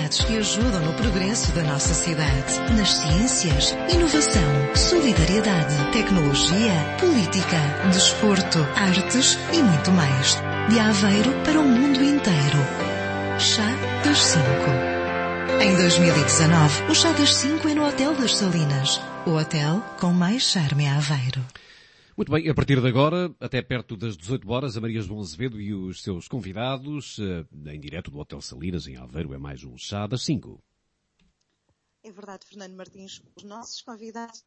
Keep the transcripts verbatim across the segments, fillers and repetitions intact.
universidades que ajudam no progresso da nossa cidade. Nas ciências, inovação, solidariedade, tecnologia, política, desporto, artes e muito mais. De Aveiro para o mundo inteiro. Chá das Cinco. Em dois mil e dezanove, o Chá das Cinco é no Hotel das Salinas. O hotel com mais charme a Aveiro. Muito bem, a partir de agora, até perto das dezoito horas, a Maria João Azevedo e os seus convidados, em direto do Hotel Salinas, em Aveiro, é mais um Chá das Cinco. É verdade, Fernando Martins, os nossos convidados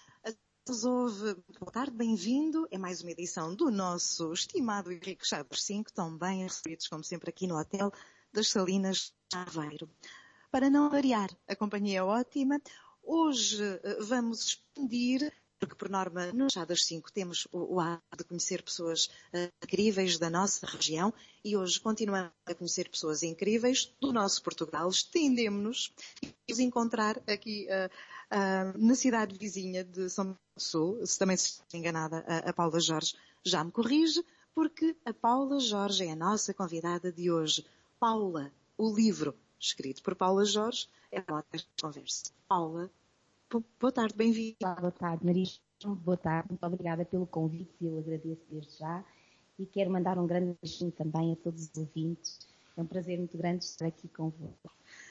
nos ouve. Boa tarde, bem-vindo. É mais uma edição do nosso estimado e rico Chá das Cinco, tão bem recebidos como sempre aqui no Hotel das Salinas, Aveiro. Para não variar, a companhia é ótima. Hoje vamos expandir, porque por norma no Chá das Cinco temos o, o hábito de conhecer pessoas uh, incríveis da nossa região e hoje continuamos a conhecer pessoas incríveis do nosso Portugal. Estendemos-nos e vamos encontrar aqui uh, uh, na cidade vizinha de São Paulo do Sul, se também se estou enganada, a, a Paula Jorge já me corrige, porque a Paula Jorge é a nossa convidada de hoje. Paula, o livro escrito por Paula Jorge é a nossa conversa. Paula, boa tarde, bem-vinda. Boa tarde, Maria. Boa tarde, muito obrigada pelo convite, eu agradeço desde já e quero mandar um grande beijinho também a todos os ouvintes. É um prazer muito grande estar aqui convosco.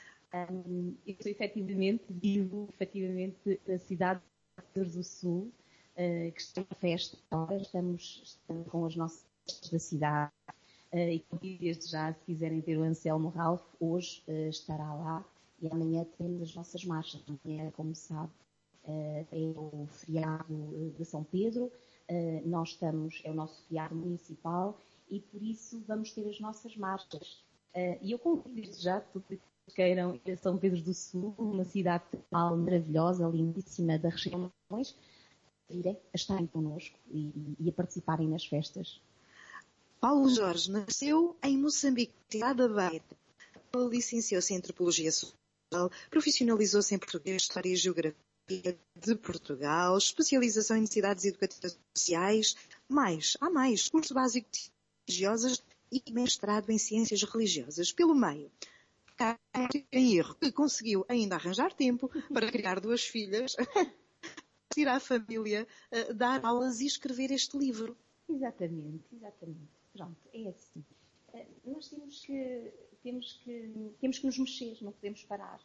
Um, eu sou efetivamente, vivo efetivamente na cidade de Pedro do Sul, uh, que está em festa. Agora estamos, estamos com as nossas festas da cidade uh, e desde já, se quiserem ver o Anselmo Ralph, hoje uh, estará lá. E amanhã temos as nossas marchas. Amanhã, como sabe, é o feriado de São Pedro. Nós estamos, é o nosso feriado municipal e por isso vamos ter as nossas marchas. E eu convido desde já todos que queiram ir a São Pedro do Sul, uma cidade maravilhosa, lindíssima da região, a virem a estarem connosco e, e a participarem nas festas. Paulo Jorge nasceu em Moçambique, cidade da Beira. Licenciou-se em Antropologia Social, profissionalizou-se em Português, História e Geografia de Portugal, especialização em necessidades educativas sociais, mais, há mais, curso básico de religiosas e mestrado em Ciências Religiosas. Pelo meio, cá em erro, que conseguiu ainda arranjar tempo para criar duas filhas, tirar a família, dar aulas e escrever este livro. Exatamente, exatamente. Pronto, é assim. Nós temos que, temos que, temos que nos mexer, não podemos parar.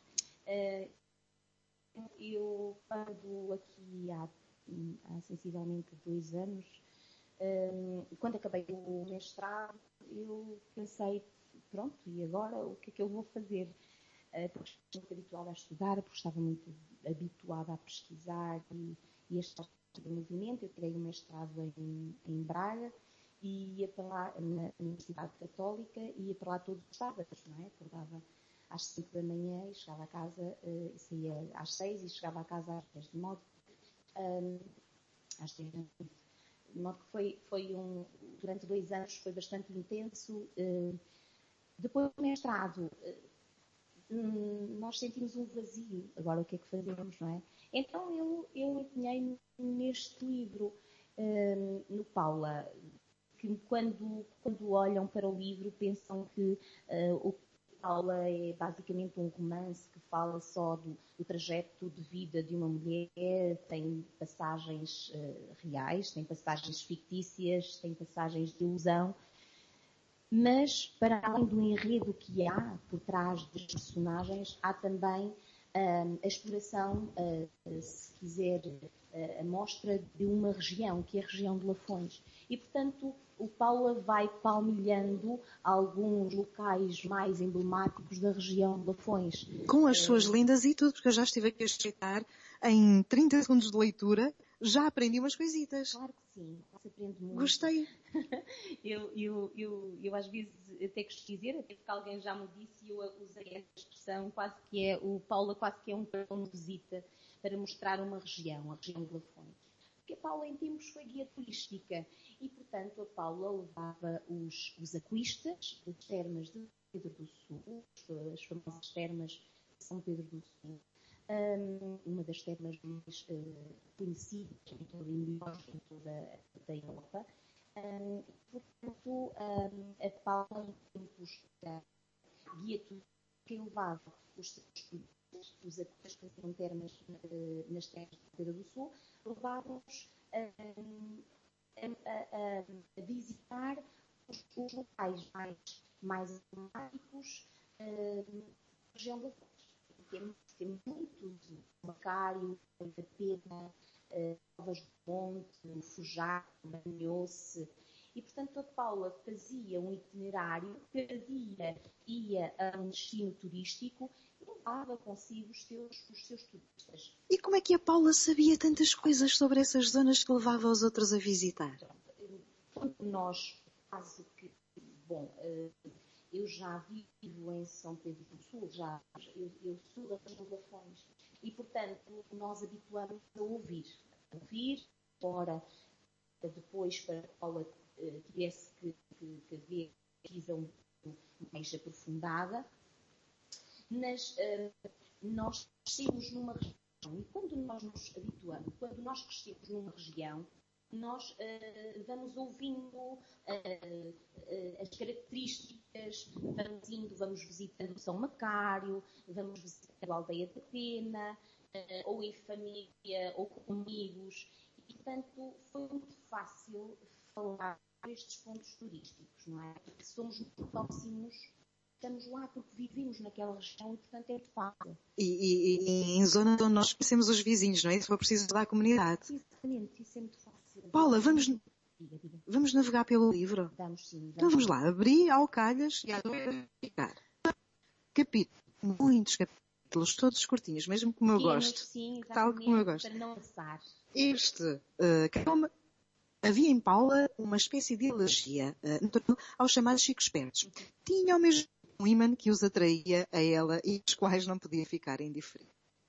Eu, quando aqui há, há sensivelmente dois anos, quando acabei o mestrado, eu pensei, pronto, e agora o que é que eu vou fazer? Porque estava muito habituada a estudar, porque estava muito habituada a pesquisar e, e a estar no movimento. Eu tirei o mestrado em, em Braga e ia para lá na Universidade Católica e ia para lá todos os sábados, não é? Acordava às cinco da manhã e chegava a casa, uh, saía às seis e chegava a casa às dez, de modo, um, às dez da noite. De modo que foi, foi um, durante dois anos foi bastante intenso. Uh, depois do mestrado, uh, um, nós sentimos um vazio. Agora o que é que fazemos, não é? Então eu, eu empenhei neste livro, um, no Paula, que quando, quando olham para o livro pensam que uh, o Paula é basicamente um romance que fala só do, do trajeto de vida de uma mulher, tem passagens uh, reais, tem passagens fictícias, tem passagens de ilusão, mas para além do enredo que há por trás das personagens, há também um, a exploração, uh, se quiser, uh, a mostra de uma região, que é a região de Lafões. E, portanto, o Paula vai palmilhando alguns locais mais emblemáticos da região de Lafões. Com as suas lendas e tudo, porque eu já estive aqui a espreitar em trinta segundos de leitura, já aprendi umas coisitas. Claro que sim, se aprende muito. Gostei. eu, eu, eu, eu às vezes até costumo dizer, até porque alguém já me disse, e eu usei essa expressão, quase que é, o Paula quase que é um cartão de visita para mostrar uma região, a região de Lafões. Porque a Paula em tempos foi guia turística e, portanto, a Paula levava os, os aquistas das termas de Pedro do Sul, as famosas termas de São Pedro do Sul, um, uma das termas mais uh, conhecidas em toda, em toda a Europa. Um, portanto, um, a Paula em tempos da guia turística quem levava os seus os atletas que faziam termas nas terras da Pedra do Sul, levavam-nos a, a, a, a visitar os, os locais mais, mais emblemáticos da região da Foz. Temos, temos muitos, o Macário, a Pena, Covas do Monte, Fujar, Manhoce. E, portanto, a Paula fazia um itinerário, cada dia ia a um destino turístico e levava consigo os seus, os seus turistas. E como é que a Paula sabia tantas coisas sobre essas zonas que levava os outros a visitar? Quando nós, quase que, bom, eu já vivo em São Pedro do Sul, já, eu, eu sou das Lafões, e, portanto, nós habituamos a ouvir, a ouvir, fora, depois para a Paula tivesse que, que, que haver pesquisa um pouco mais aprofundada, mas uh, nós crescemos numa região, e quando nós nos habituamos, quando nós crescemos numa região, nós uh, vamos ouvindo uh, uh, as características, vamos indo, vamos visitando São Macário, vamos visitando a Aldeia da Pena, uh, ou em família, ou com amigos, e portanto foi muito fácil falar estes pontos turísticos, não é? Porque somos muito próximos, estamos lá porque vivemos naquela região e, portanto, é muito fácil. E, e, e em zona onde nós conhecemos os vizinhos, não é? Se for preciso da comunidade. Exatamente, isso é muito fácil. Paula, vamos, diga, diga. vamos navegar pelo livro? Vamos sim. Vamos então vamos lá, abri ao calhas e a ficar. Capítulo, muitos capítulos, todos curtinhos, mesmo como eu gosto. Sim, tal como eu gosto. Para não passar. Este, uh, havia em Paula uma espécie de alergia uh, aos chamados chicos espertos. Uhum. Tinha ao mesmo um imã que os atraía a ela e os quais não podia ficar indiferente.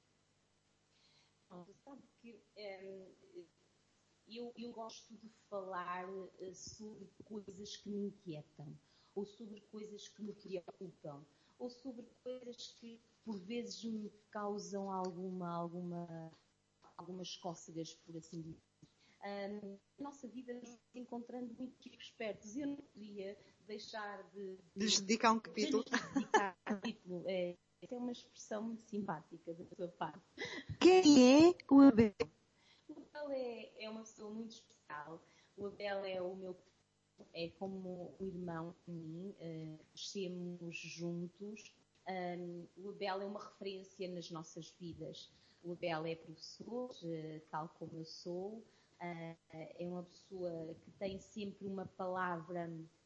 Você sabe que um, eu, eu gosto de falar uh, sobre coisas que me inquietam, ou sobre coisas que me preocupam, ou sobre coisas que por vezes me causam alguma, alguma, algumas cócegas, por assim dizer. Um, na nossa vida nos encontrando muito chicos espertos. Eu não podia deixar de... de lhes dedicar um capítulo. De lhes dedicar um capítulo. É, é uma expressão muito simpática da sua parte. Quem é o Abel? O Abel é, é uma pessoa muito especial. O Abel é o meu... É como um irmão para mim. Uh, crescemos juntos. Um, o Abel é uma referência nas nossas vidas. O Abel é professor, uh, tal como eu sou. Uh, é uma pessoa que tem sempre uma palavra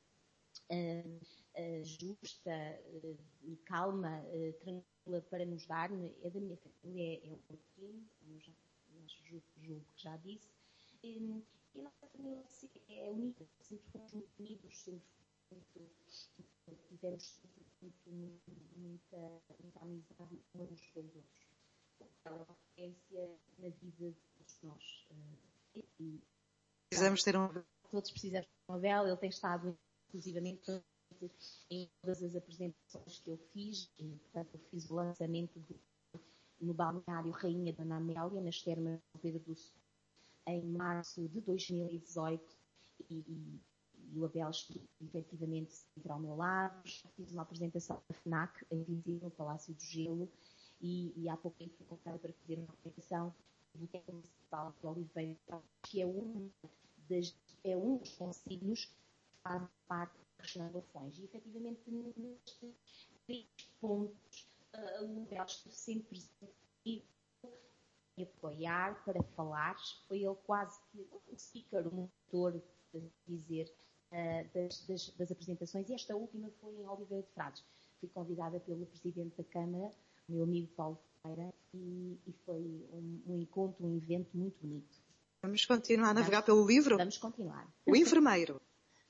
uh, uh, justa, uh, calma, uh, tranquila para nos dar. É da minha família, é, é o meu primo, como já, julgo, julgo que já disse. E, e a nossa família é unida, sempre fomos muito unidos, sempre muito, tivemos muito, muito, muita, muita amizade com uns com os outros. É uma referência na vida de todos nós. Uh, E, precisamos ter um... Todos precisamos de um Abel. Ele tem estado exclusivamente em todas as apresentações que eu fiz. E, portanto, eu fiz o lançamento do, no balneário Rainha Dona Amélia, nas termas de Pedro do Sul, em março de dois mil e dezoito. E, e, e o Abel esteve efetivamente sempre ao meu lado. Fiz uma apresentação da FNAC, em Viseu, no Palácio do Gelo. E, e há pouco tempo fui convidada para fazer uma apresentação do Teatro Municipal de Oliveira, que é um, das, é um dos concelhos que faz parte da região de Lafões. E, efetivamente, nestes três pontos, uh, o Abel esteve sempre presente para apoiar, para falar. Foi ele quase que o speaker, o motor, por dizer, uh, das, das, das apresentações. E esta última foi em Oliveira de Frades. Fui convidada pelo Presidente da Câmara, o meu amigo Paulo Ferreira, e, e foi um, um encontro, um evento muito bonito. Vamos continuar a navegar vamos, pelo livro? Vamos continuar. O enfermeiro.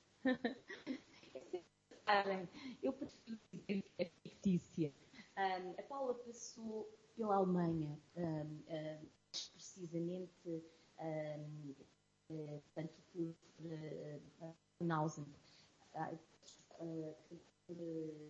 Eu prefiro dizer que é fictícia. Um, a Paula passou pela Alemanha, um, um, precisamente, um, uh, tanto por uh, Nausen, uh, uh, por uh,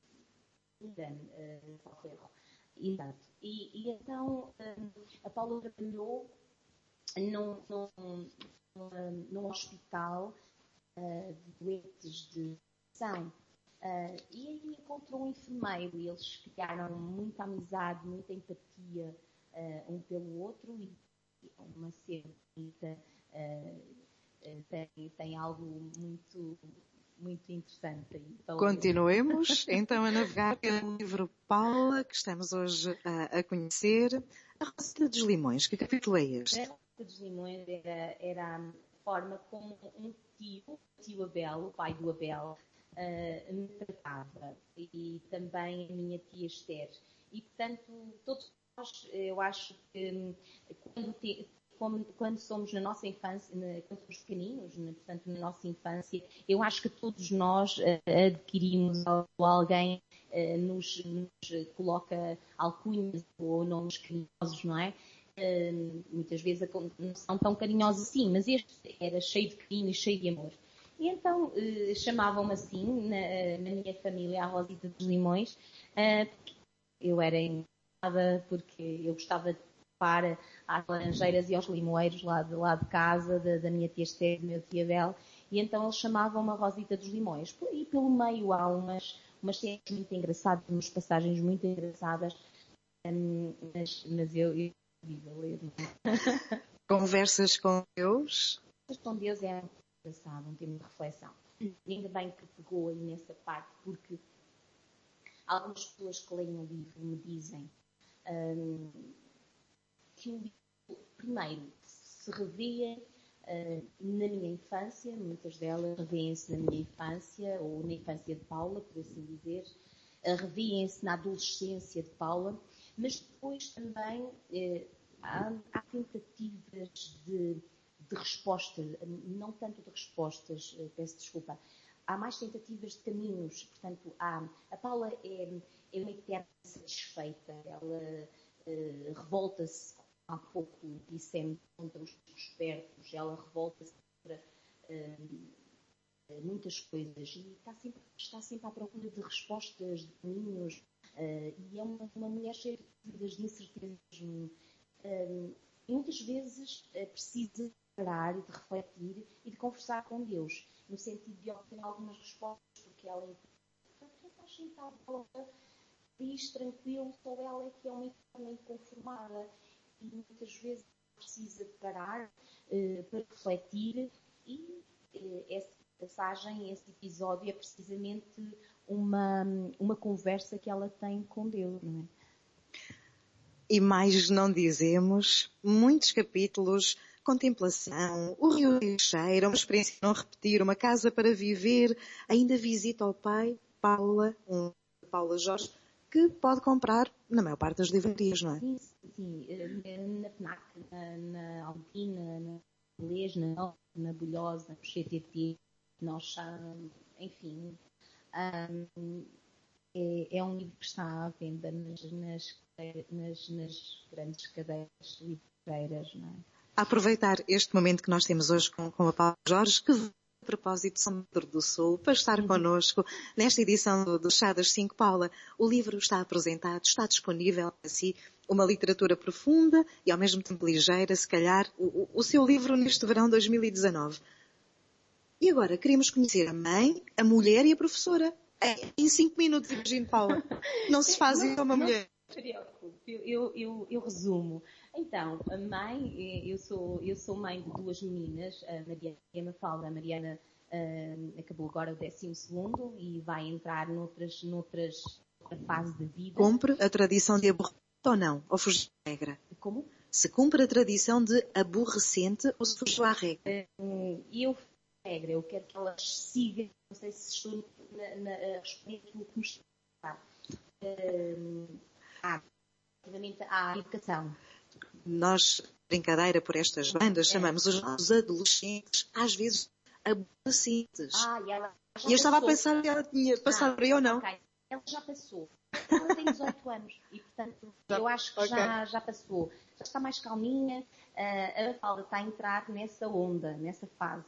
Uh, Exato. E, e então um, a Paula trabalhou num, num, num, num hospital uh, de doentes de depressão Uh, e aí encontrou um enfermeiro e eles criaram muita amizade, muita empatia uh, um pelo outro e uma cena bonita, uh, uh, tem, tem algo muito, muito interessante. Então, continuemos então a navegar pelo livro Paula, que estamos hoje a, a conhecer. A Roseta dos Limões, que capítulo é este? A Roseta dos Limões era, era a forma como um tio, o tio Abel, o pai do Abel, Uh, me tratava, e também a minha tia Esther. E, portanto, todos nós, eu acho que quando, te, quando, quando somos na nossa infância, na, quando somos pequeninos, na, portanto, na nossa infância, eu acho que todos nós uh, adquirimos ou alguém uh, nos, nos coloca alcunhas ou nomes carinhosos, não é? Uh, muitas vezes não são tão carinhosos assim, mas este era cheio de carinho e cheio de amor. E então eh, chamavam-me assim, na, na minha família, a Rosita dos Limões, eh, porque eu era engraçada, porque eu gostava de participar às laranjeiras e aos limoeiros lá de, lá de casa, da, da minha tia Esther, do meu tia Abel, e então eles chamavam-me a Rosita dos Limões. E pelo meio há umas, umas cenas muito engraçadas, umas passagens muito engraçadas, um, mas, mas eu, eu não vivo a ler. Conversas com Deus? Conversas com Deus é um tema de reflexão. E ainda bem que pegou aí nessa parte, porque algumas pessoas que leem o livro me dizem um, que o livro, primeiro, se revê uh, na minha infância, muitas delas revêem-se na minha infância, ou na infância de Paula, por assim dizer, uh, revêem-se na adolescência de Paula, mas depois também uh, há, há tentativas de de respostas, não tanto de respostas, peço desculpa, há mais tentativas de caminhos, portanto, há, a Paula é, é uma eterna satisfeita, ela uh, revolta-se, há pouco dissemos, contra os espertos, ela revolta-se contra uh, muitas coisas e está sempre, está sempre à procura de respostas, de caminhos, uh, e é uma, uma mulher cheia de dúvidas, de incertezas, uh, e muitas vezes uh, precisa parar e de refletir e de conversar com Deus, no sentido de obter algumas respostas, porque ela está sentada, ela diz tranquilo, só ela é que é uma eterna inconformada e muitas vezes precisa de parar uh, para refletir e uh, essa passagem, esse episódio é precisamente uma, uma conversa que ela tem com Deus, não é? E mais não dizemos, muitos capítulos, contemplação, o Rio Cheira, uma experiência não repetir, uma casa para viver, ainda visita ao pai, Paula, um Paula Jorge, que pode comprar na maior parte das livrarias, não é? Sim, sim, na FNAC, na, na Alpina, na Inglês, na na Bulhosa, no C T T, nós, enfim, um, é, é um livro que está à venda nas, nas, nas, nas grandes cadeias livreiras, não é? A aproveitar este momento que nós temos hoje com, com a Paula Jorge, que veio a propósito de São Pedro do Sul, para estar uhum. connosco nesta edição do, do Chá das cinco. Paula, o livro está apresentado, está disponível para si, uma literatura profunda e ao mesmo tempo ligeira, se calhar, o, o seu livro neste verão dois mil e dezanove. E agora, queremos conhecer a mãe, a mulher e a professora. Em cinco minutos, imagino, Paula. Não se faz isso a uma mulher. Eu, eu, eu, eu resumo. Então, a mãe, eu sou, eu sou mãe de duas meninas, a Mariana e a Mafalda. A Mariana uh, acabou agora o décimo segundo e vai entrar noutras, noutras fases da vida. Cumpre a tradição de aborrecente ou não? Ou fugiu à regra? Como? Se cumpre a tradição de aborrecente ou se fugiu à regra? Uh, eu regra, eu quero que elas sigam, não sei se estou na, na, a responder aquilo que me está uh, à, relativamente à educação. Nós, brincadeira por estas bandas, é. chamamos os nossos adolescentes, às vezes, aborrecentes. Ah, e ela já e eu estava passou. a pensar que ela tinha passado ah, por aí ou não. Okay. Ela já passou. Ela tem dezoito anos e, portanto, já, eu acho que okay. já, já passou. Já está mais calminha. Uh, a Mafalda está a entrar nessa onda, nessa fase.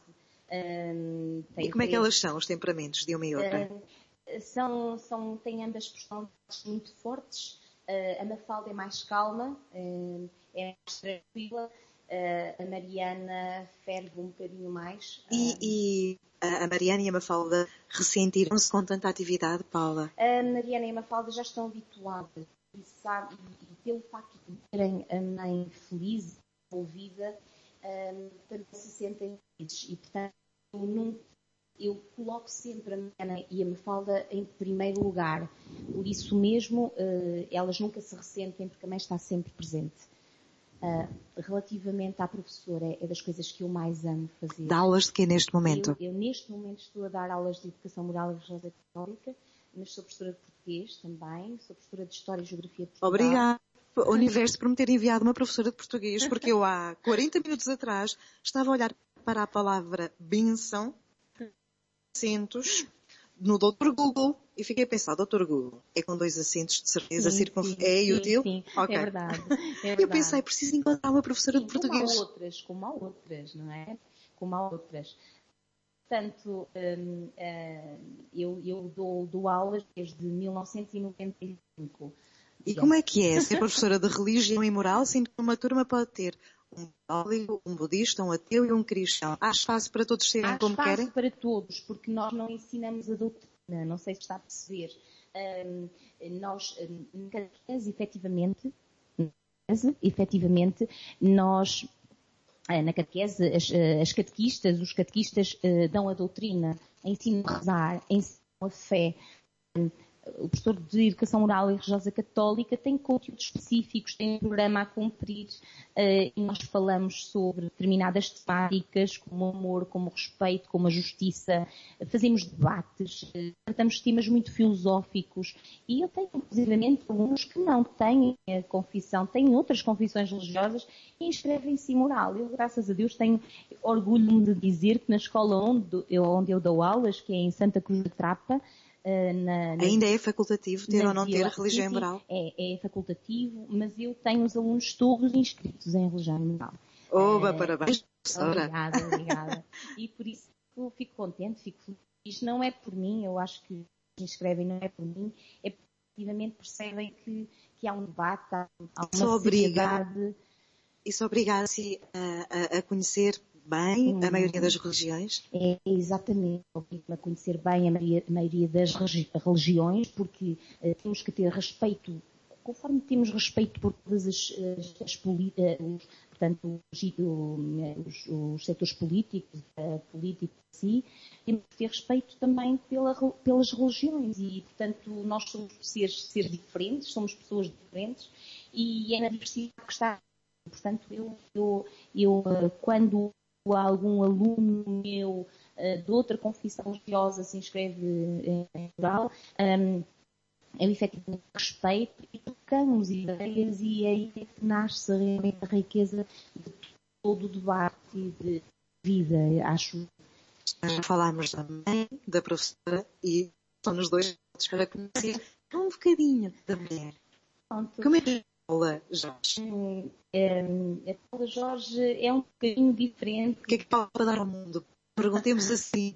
Um, e como é que elas são, os temperamentos de uma e outra? Uh, são, são, têm ambas personalidades muito fortes. Uh, a Mafalda é mais calma, uh, é mais tranquila, Uh, a Mariana ferve um bocadinho mais. E, e a Mariana e a Mafalda ressentiram-se com tanta atividade, Paula? A Mariana e a Mafalda já estão habituadas e, sabe, e pelo facto de terem a mãe feliz, envolvida, um, também se sentem felizes. E, portanto, eu, nunca, eu coloco sempre a Mariana e a Mafalda em primeiro lugar. Por isso mesmo, uh, elas nunca se ressentem porque a mãe está sempre presente. Uh, relativamente à professora, é das coisas que eu mais amo fazer. Dá aulas de quê neste momento? Eu, eu neste momento estou a dar aulas de Educação Moral e Religiosa Católica, mas sou professora de português também, sou professora de História e Geografia de Portugal. Obrigada, o universo, por me ter enviado uma professora de português, porque eu há quarenta minutos atrás estava a olhar para a palavra benção, acentos, no doutor Google, e fiquei a pensar, doutor Google, é com dois acentos de certeza, circunf... é sim, útil? Sim, okay. é verdade. É verdade. Eu pensei, preciso encontrar uma professora sim, de português. Como há outras, como há outras, não é? Como há outras. Portanto, hum, hum, eu, eu dou, dou aulas desde mil novecentos e noventa e cinco. E como é que é ser professora de religião e moral, sendo que uma turma pode ter um católico, um budista, um ateu e um cristão? Há espaço para todos serem Há como querem? Há espaço para todos, porque nós não ensinamos a doutrina, não sei se está a perceber. Um, nós, na catequese, efetivamente, efetivamente, nós, na catequese, as, as catequistas, os catequistas uh, dão a doutrina, ensinam a rezar, ensinam a fé. O professor de Educação Moral e Religiosa Católica tem conteúdos específicos, tem um programa a cumprir uh, e nós falamos sobre determinadas temáticas, como o amor, como o respeito, como a justiça, fazemos debates, uh, tratamos temas muito filosóficos e eu tenho, inclusivamente, alunos que não têm a confissão, têm outras confissões religiosas e inscrevem-se em moral. Eu, graças a Deus, tenho orgulho de dizer que na escola onde eu, onde eu dou aulas, que é em Santa Cruz da Trapa, Na, na, Ainda é facultativo ter ou não ter vila, religião sim, e moral? É, é facultativo, mas eu tenho os alunos todos inscritos em religião e moral. Oba, uh, parabéns, professora. Obrigada, obrigada. E por isso eu fico contente, fico feliz. Isto não é por mim, eu acho que se inscrevem não é por mim, é porque efetivamente percebem que, que há um debate, há, há uma Isso seriedade. Obriga, isso obriga-se a, a, a conhecer bem hum. a maioria das religiões? É, exatamente, a conhecer bem a maioria, a maioria das religiões, porque uh, temos que ter respeito, conforme temos respeito por todas as, as, as políticas, portanto, os, os, os setores políticos, a política em si, temos que ter respeito também pela, pelas religiões e, portanto, nós somos seres, seres diferentes, somos pessoas diferentes e é na diversidade que está. Portanto, eu, eu, eu quando algum aluno meu uh, de outra confissão religiosa se inscreve em Portugal, um, eu efetivamente respeito e tocamos ideias e aí é que nasce realmente a riqueza de todo o debate e de vida, acho. Falámos da mãe, da professora e são nos dois para conhecer um bocadinho da mulher. Pronto. Como é que é a Paula Jorge? Hum, hum, a Paula Jorge é um bocadinho diferente. O que é que Paula para dar ao mundo? Perguntemos assim.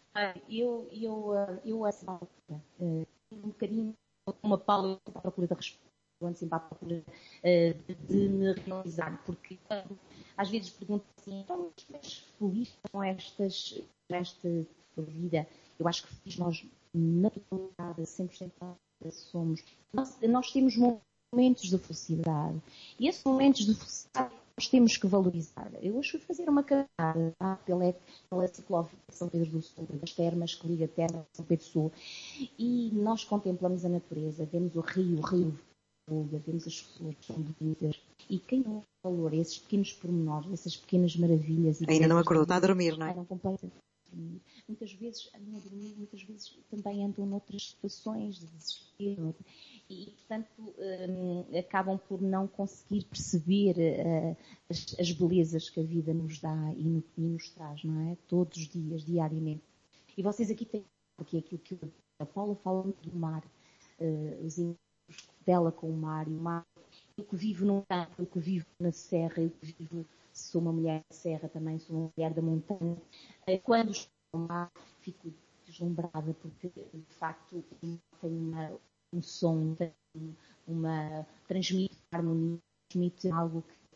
Eu, eu, eu essa altura, um bocadinho como a Paula à procura da resposta, sempre à procura de, de me realizar, porque quando, às vezes pergunto assim, então, mas feliz com estas, esta vida? Eu acho que feliz nós, na totalidade, cem por cento somos. Nós, nós temos momentos de felicidade. E esses momentos de felicidade nós temos que valorizar. Eu hoje fui fazer uma caminhada tá, pela, pela ciclovia de São Pedro do Sul, das termas que liga a terra de São Pedro do Sul, e nós contemplamos a natureza, vemos o rio, o rio Volga, vemos as flores que são bonitas, e quem não dá valor a esses pequenos pormenores, essas pequenas maravilhas... E ainda não acordou, está a dormir, não é? Não, completamente a dormir. Muitas vezes andam a dormir, muitas vezes também andam noutras situações de desespero, noutra... E, portanto, um, acabam por não conseguir perceber uh, as, as belezas que a vida nos dá e, no, e nos traz, não é? Todos os dias, diariamente. E vocês aqui têm, porque é aquilo que a Paula fala muito do mar, uh, os encontros dela com o mar, e o mar, eu que vivo no campo, eu que vivo na serra, eu que vivo, sou uma mulher da serra também, sou uma mulher da montanha, uh, quando estou no mar, fico deslumbrada, porque, de facto, tem uma... um som, uma, transmite harmonia, transmite algo que,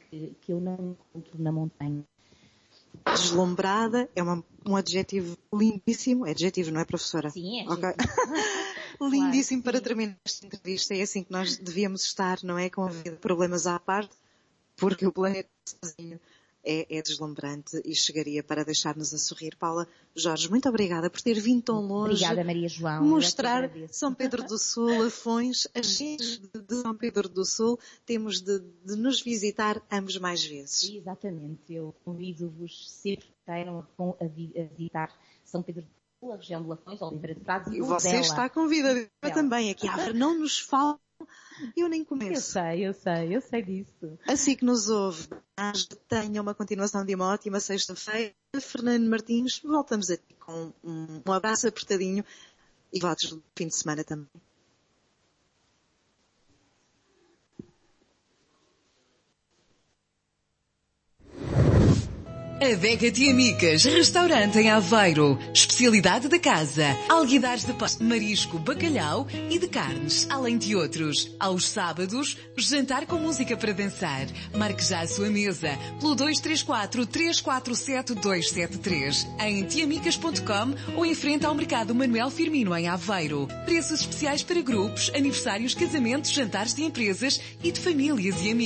que, que eu não encontro na montanha. Deslumbrada é uma, um adjetivo lindíssimo. É adjetivo, não é, professora? Sim, é okay. Lindíssimo claro, para terminar esta entrevista. É assim que nós devíamos estar, não é? Com a vida, problemas à parte, porque o planeta sozinho é, é deslumbrante e chegaria para deixar-nos a sorrir. Paula Jorge, muito obrigada por ter vindo tão longe. Obrigada, Maria João. Mostrar São Pedro do Sul, Lafões, as gentes de, de São Pedro do Sul. Temos de, de nos visitar ambos mais vezes. Exatamente. Eu convido-vos sempre que queiram a, a visitar São Pedro do Sul, a região de Lafões, Oliveira de Frades e Você Vila. está convidada também. Aqui à não nos fala. Eu nem começo. Eu sei, eu sei, eu sei disso. Assim que nos ouve, tenha uma continuação de uma ótima sexta-feira. Fernando Martins, voltamos a ti com um, um abraço apertadinho e votos do fim de semana também. Adega Tiamicas, restaurante em Aveiro, especialidade da casa, alguidares de peixe, marisco, bacalhau e de carnes, além de outros. Aos sábados, jantar com música para dançar. Marque já a sua mesa pelo dois três quatro, três quatro sete, dois sete três em tiamicas ponto com ou em frente ao Mercado Manuel Firmino em Aveiro. Preços especiais para grupos, aniversários, casamentos, jantares de empresas e de famílias e amigos.